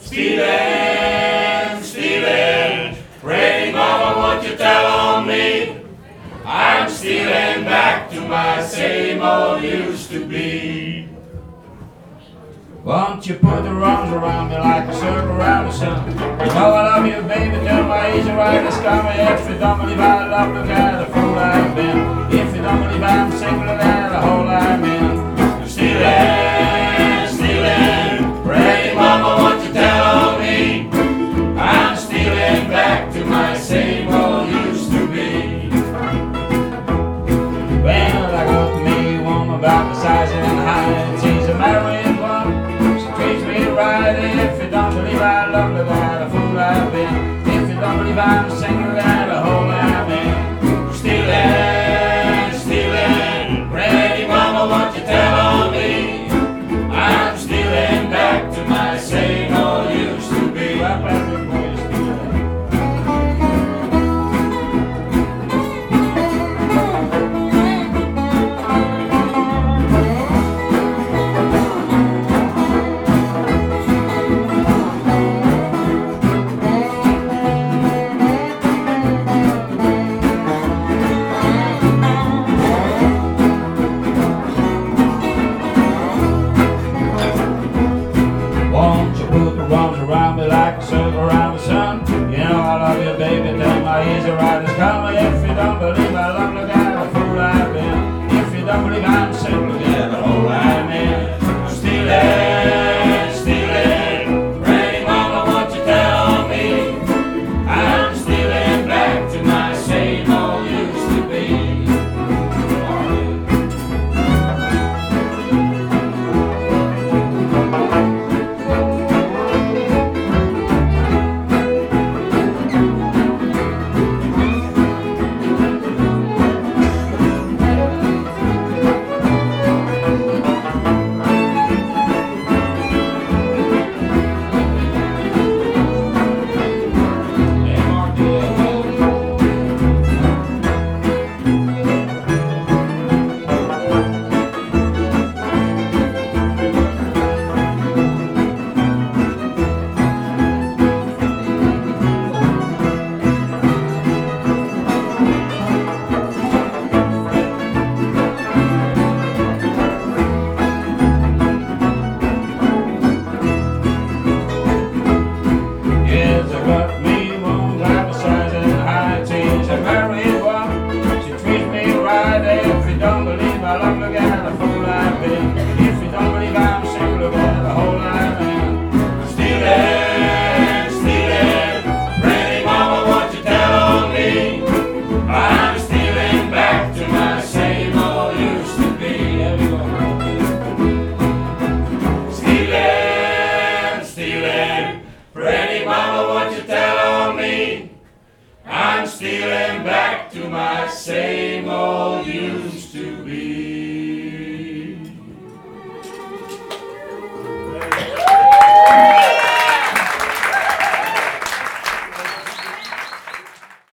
Stealing, stealing, pretty mama, won't you tell on me? I'm stealing back to my same old used to be. Won't you put the arms around me like a circle around the sun? You know I love you, baby, till my easy riders come. If you don't believe I love, look at the fool I've been. If you don't believe I'm single, look at the hole I'm in. Stealing, stealing, pretty mama, won't you tell on me? I'm stealing back to my same old used to be. Well, I got me a woman about the size and height. She's a married one. Treats me right. If you don't believe I love, look at the fool I've been. If you don't believe I'm single, look at the hole I'm in. Stealing, stealing, pretty mama, won't you tell on me? I'm stealing back to my same old used to be. Around me like a circle around the sun. You know I love you, baby, till my easy riders come. If you don't believe I love, look at the fool I've been. If you don't believe I'm single, look at the hole I'm in. I'm stealing, stealing, pretty mama, won't you tell on me? I'm stealing back to my same old used to be. Pretty mama, won't you tell on me? I'm stealing back to my same old used to be.